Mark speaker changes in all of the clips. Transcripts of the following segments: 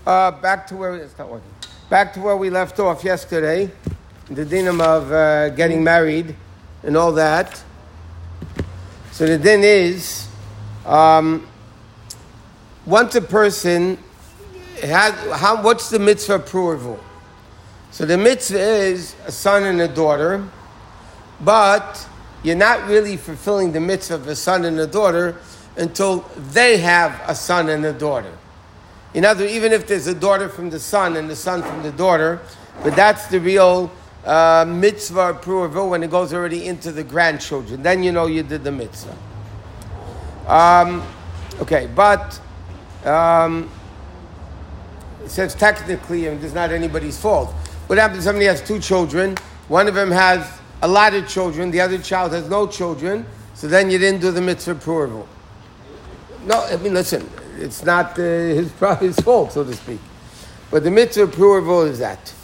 Speaker 1: Back to where it's not working. Back to where we left off yesterday, the dinam of getting married and all that. So the din is, once a person has, what's the mitzvah pru'ervu? So the mitzvah is a son and a daughter, but you're not really fulfilling the mitzvah of a son and a daughter until they have a son and a daughter. In other words, even if there's a daughter from the son and the son from the daughter, but that's the real mitzvah pru'ervu when it goes already into the grandchildren. Then you know you did the mitzvah. Okay, but it says technically, and it's not anybody's fault. What happens if somebody has two children? One of them has a lot of children, the other child has no children, so then you didn't do the mitzvah pru'ervu. No, I mean, listen, it's not his fault, so to speak. But the mitzvah pru'ervu is that.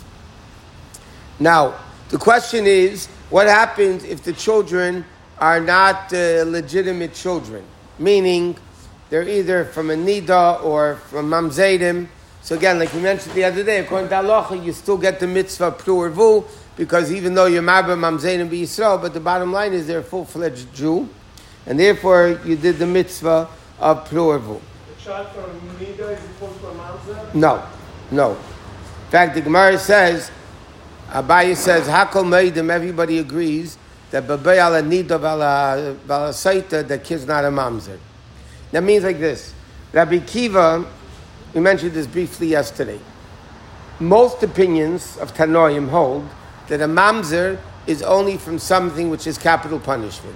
Speaker 1: Now, the question is, what happens if the children are not legitimate children? Meaning, they're either from a nida or from mamzedim. So again, like we mentioned the other day, according to halacha, you still get the mitzvah pru'ervu, because even though you're marba mamzedim b'Yisrael, but the bottom line is they're a full-fledged Jew, and therefore you did the mitzvah of pru'ervu.
Speaker 2: The child from nida is supposed to a mamzer?
Speaker 1: No. In fact, the Gemara says, Abaye says, Hakol Meidim, everybody agrees that Babay ala nida vala saita, the kid's not a mamzer. That means like this. Rabbi Kiva, we mentioned this briefly yesterday. Most opinions of Tanoim hold that a mamzer is only from something which is capital punishment.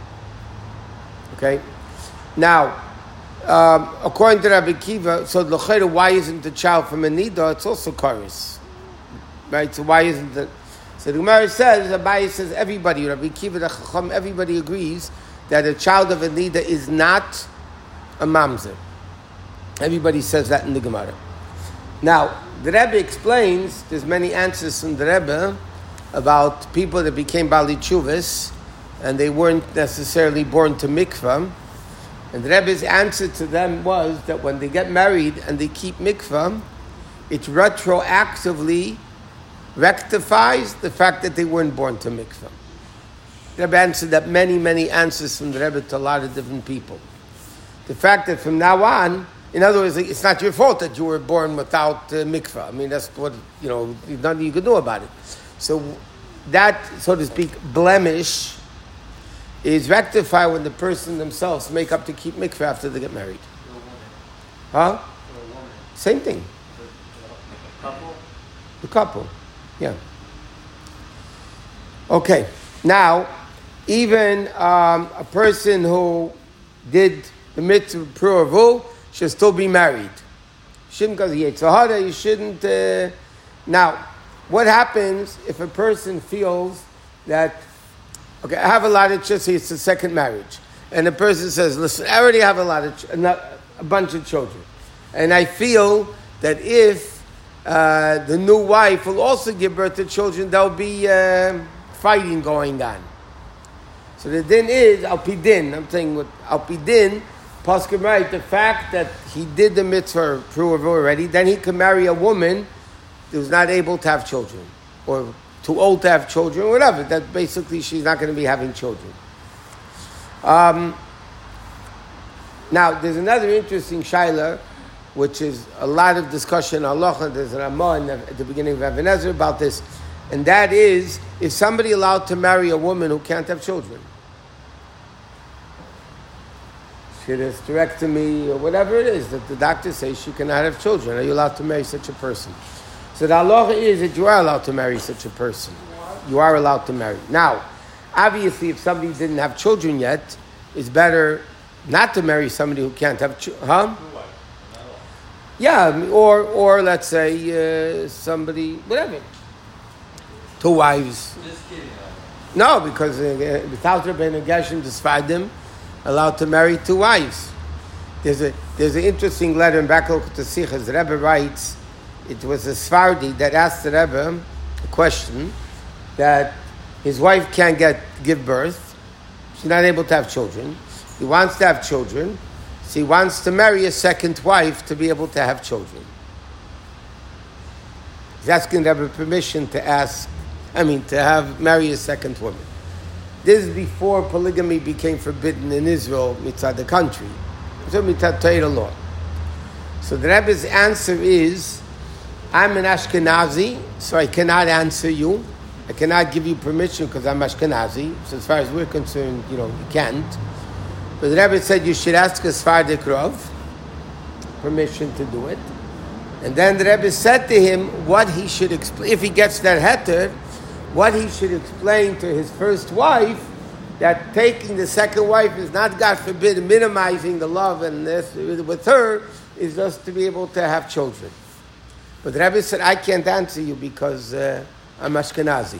Speaker 1: Okay? Now, according to Rabbi Kiva, so l'chayra, why isn't the child from a nida? It's also chorus. Right? So why isn't it? So the Gemara says, Abaye says, everybody, Rabbi Kiva, the Chacham, everybody agrees that a child of a nida is not a mamzer. Everybody says that in the Gemara. Now, the Rebbe explains, there's many answers from the Rebbe about people that became Bali Chuvas, and they weren't necessarily born to mikvah. And the Rebbe's answer to them was that when they get married and they keep mikvah, it retroactively rectifies the fact that they weren't born to mikvah. The Rebbe answered that many answers from the Rebbe to a lot of different people. The fact that from now on, in other words, it's not your fault that you were born without mikvah. I mean, that's what, there's nothing you could do about it. So that, so to speak, blemish is rectified when the person themselves make up to keep mikvah after they get married. Huh? Same thing. The couple. Yeah. Okay. Now, even a person who did the mitzvah pru'ervu should still be married. Shouldn't go to Yetzer Hara. You shouldn't. Now, what happens if a person feels that, okay, I have a lot of children, it's the second marriage, and the person says, listen, I already have a bunch of children, and I feel that if the new wife will also give birth to children, there'll be fighting going on. So the din is, al pi din, I'm saying with al pi din, Paskim right, the fact that he did the mitzvah pru'ervu already, then he could marry a woman who's not able to have children, or too old to have children, or whatever. That basically she's not going to be having children. Now, there's another interesting shaila, which is a lot of discussion on halacha. There's an Ramah at the beginning of Even HaEzer about this, and that is, is somebody allowed to marry a woman who can't have children? She had a hysterectomy or whatever it is that the doctor says she cannot have children. Are you allowed to marry such a person? So the halacha is that you are allowed to marry such a person. You are allowed to marry. Now, obviously, if somebody didn't have children yet, it's better not to marry somebody who can't have children. Huh? Yeah, or let's say somebody, whatever. Two wives.
Speaker 3: Just kidding.
Speaker 1: No, because without Rabbeinu Gershom Sfardim allowed to marry two wives. There's an interesting letter in Bakalot Sichas. The Rebbe writes, it was a Sfardi that asked the Rebbe a question that his wife can't give birth. She's not able to have children. He wants to have children. So he wants to marry a second wife to be able to have children. He's asking the Rebbe permission to marry a second woman. This is before polygamy became forbidden in Israel, mitzad the country. So mitzad Torah law. So the Rebbe's answer is, I'm an Ashkenazi, so I cannot answer you. I cannot give you permission because I'm Ashkenazi. So as far as we're concerned, you can't. But the Rebbe said you should ask a Sephardic Rav permission to do it. And then the Rebbe said to him what he should explain, if he gets that heter, what he should explain to his first wife, that taking the second wife is not, God forbid, minimizing the love and this with her, is just to be able to have children. But the Rebbe said, I can't answer you because I'm Ashkenazi.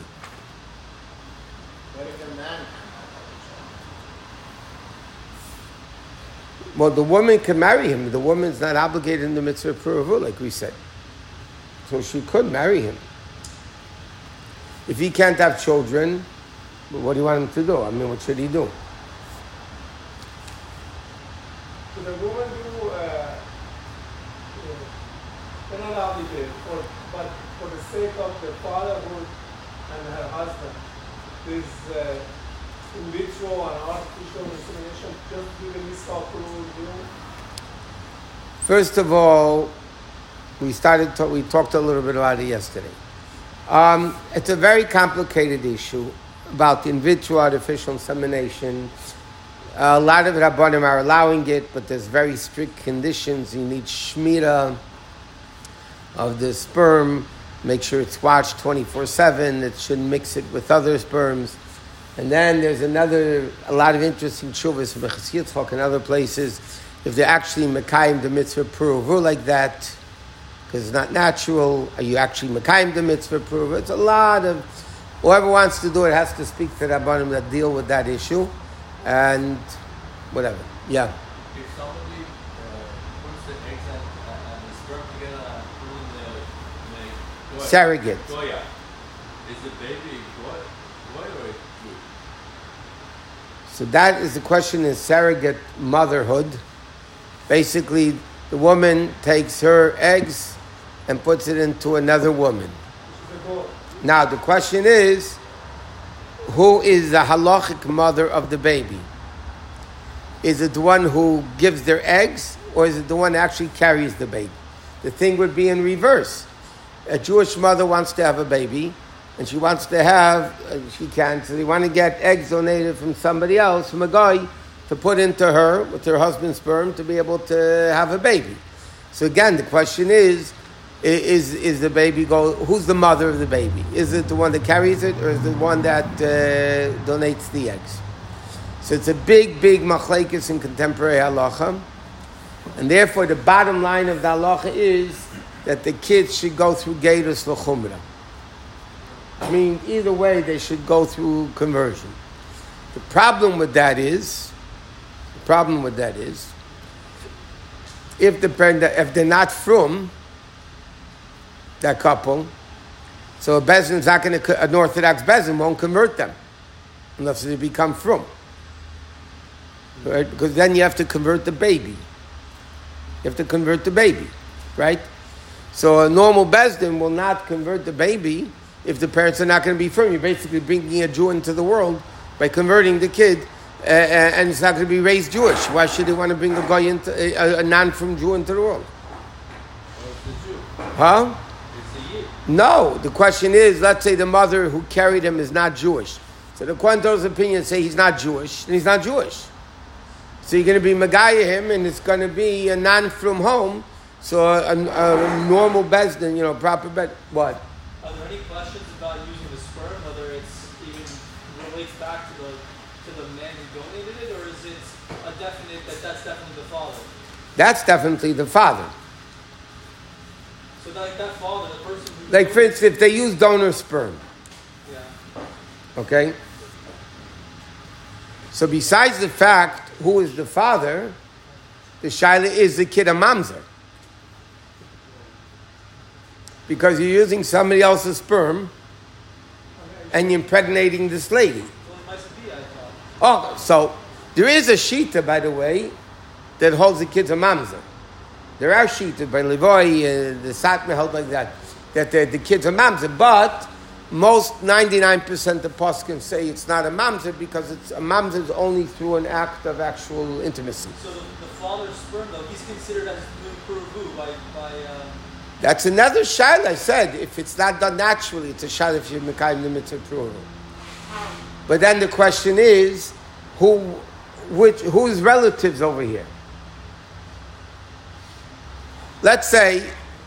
Speaker 1: Well, the woman can marry him. The woman's not obligated in the mitzvah of Puruvah, like we said. So she could marry him. If he can't have children, what do you want him to do? What should he do?
Speaker 2: So the woman they're not obligated, but for the sake of the fatherhood and her husband, this in vitro and artificial insemination, just giving this approval,
Speaker 1: First of all, we talked a little bit about it yesterday. It's a very complicated issue about in vitro artificial insemination. A lot of Rabbanim are allowing it, but there's very strict conditions. You need shmira of the sperm, make sure it's watched 24/7. It shouldn't mix it with other sperms. And then there's a lot of interesting tshuvas from Echas Yitzchak and other places. If they're actually mekayim the mitzvah puruvah like that, because it's not natural, are you actually mekayim the mitzvah puruvah? It's a lot of, whoever wants to do it has to speak to Rabbanim that deal with that issue, and whatever. Yeah.
Speaker 3: If somebody puts the eggs and the sperm together and put in the
Speaker 1: Surrogate.
Speaker 3: Goya, is the baby goy or is Jew?
Speaker 1: So that is the question in surrogate motherhood. Basically, the woman takes her eggs and puts it into another woman. Now, the question is, who is the halachic mother of the baby? Is it the one who gives their eggs, or is it the one that actually carries the baby? The thing would be in reverse. A Jewish mother wants to have a baby, and she wants to have, she can't, so they want to get eggs donated from somebody else, from a guy, to put into her, with her husband's sperm, to be able to have a baby. So again, the question is the baby who's the mother of the baby? Is it the one that carries it, or is it the one that donates the eggs? So it's a big machlekes in contemporary halacha, and therefore the bottom line of the halacha is that the kids should go through Geirus L'Chumrah. Either way, they should go through conversion. The problem with that is, if they're not from that couple, so a Bezdin's not going to, an Orthodox Bezdin won't convert them unless they become from. Right? Because then you have to convert the baby. Right? So a normal Bezdin will not convert the baby if the parents are not going to be from. You're basically bringing a Jew into the world by converting the kid, and it's not going to be raised Jewish. Why should they want to bring a guy into a non-from Jew into the world? Huh? No. The question is, let's say the mother who carried him is not Jewish. So the Quanto's opinion say he's not Jewish, and he's not Jewish. So you're going to be Megaya him, and it's going to be a non-from home. So a normal Bezdin, proper Bezdin. What?
Speaker 4: Are there any questions about using the sperm, whether it's even relates back to the man who donated it, or is it a definite that's definitely the father?
Speaker 1: That's definitely the father.
Speaker 4: So that father, the person who...
Speaker 1: Like, for instance, if they use donor sperm.
Speaker 4: Yeah.
Speaker 1: Okay? So besides the fact who is the father, the shaila is the kid a mamzer. Because you're using somebody else's sperm and you're impregnating this lady. Oh, so there is a shita, by the way, that holds the kids a mamzer. There are shitas by Levoy, the Satmar held like that. that the kid's a mamzer. But most 99% of poskim say it's not a mamzer because it's a mamzer is only through an act of actual intimacy.
Speaker 4: So the father's sperm, though, he's considered as Puruvu by
Speaker 1: That's another shayla. I said if it's not done naturally, it's a shayla if you're mekayim the mitzvah pruruv. But then the question is, whose relatives over here? Let's say,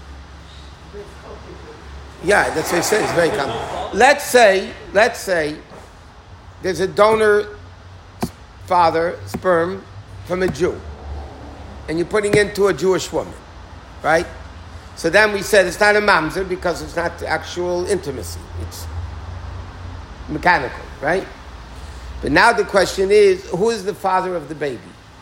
Speaker 1: yeah, that's what I say. It's very common. Let's say, there's a donor father sperm from a Jew, and you're putting into a Jewish woman, right? So then we said it's not a mamzer because it's not actual intimacy; it's mechanical, right? But now the question is, who is the father of the baby?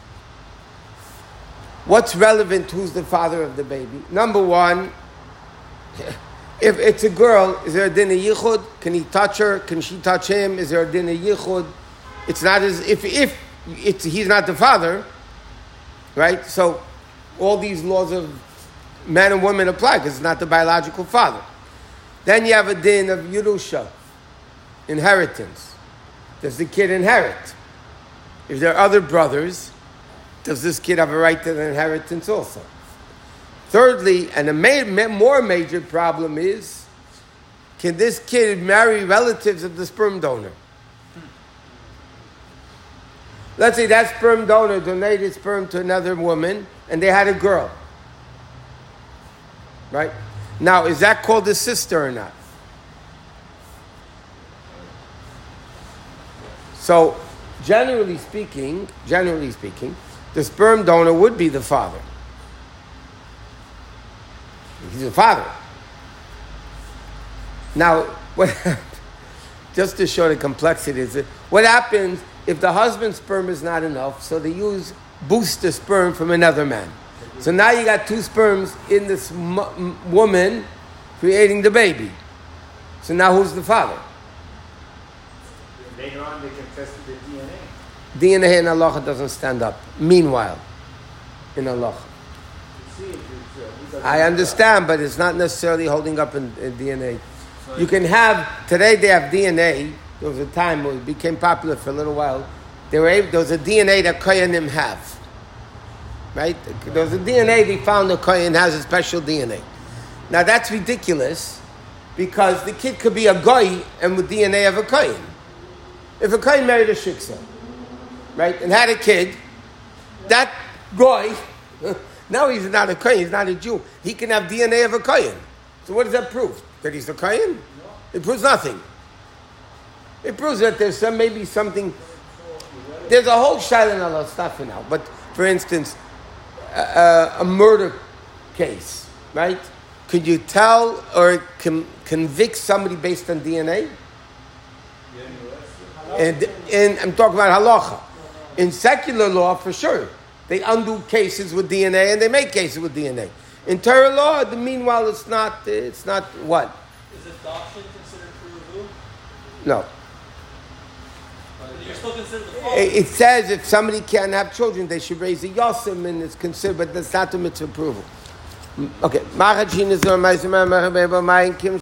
Speaker 1: What's relevant? Who's the father of the baby? Number one, if it's a girl, is there a din of yichud? Can he touch her? Can she touch him? Is there a din of yichud? It's not as if he's not the father, right? So all these laws of man and woman apply because it's not the biological father. Then you have a din of Yerusha, inheritance. Does the kid inherit? If there are other brothers, does this kid have a right to the inheritance also? Thirdly, and a more major problem is, can this kid marry relatives of the sperm donor? Let's say that sperm donor donated sperm to another woman and they had a girl. Right? Now, is that called a sister or not? So, generally speaking, the sperm donor would be the father. He's the father. Now, just to show the complexity, what happens if the husband's sperm is not enough, so they use booster sperm from another man. So now you got two sperms in this woman creating the baby. So now who's the father?
Speaker 5: Later on they can test the DNA.
Speaker 1: DNA in Allah doesn't stand up. Meanwhile, in Allah. I understand, but it's not necessarily holding up in DNA. You can have, today they have DNA. There was a time when it became popular for a little while. There was a DNA that Koyanim have. Right? There was a DNA they found that Koyan has a special DNA. Now that's ridiculous because the kid could be a goy and with DNA of a Koyan. If a Koyan married a shiksa, right, and had a kid, that goy, now he's not a Kohen, he's not a Jew. He can have DNA of a Kohen. So what does that prove? That he's a Kohen? It proves nothing. It proves that there's maybe something. There's a whole shayla in Allah stuff now. But for instance, a murder case, right? Could you tell or convict somebody based on DNA? And I'm talking about halacha. In secular law, for sure. They undo cases with DNA and they make cases with DNA. In Torah law, meanwhile, it's not what?
Speaker 4: Is adoption considered Puruvu?
Speaker 1: No.
Speaker 4: But you're still considered the father.
Speaker 1: It says if somebody can't have children, they should raise a yosim and it's considered, but that's not the mitzvah approval. Okay.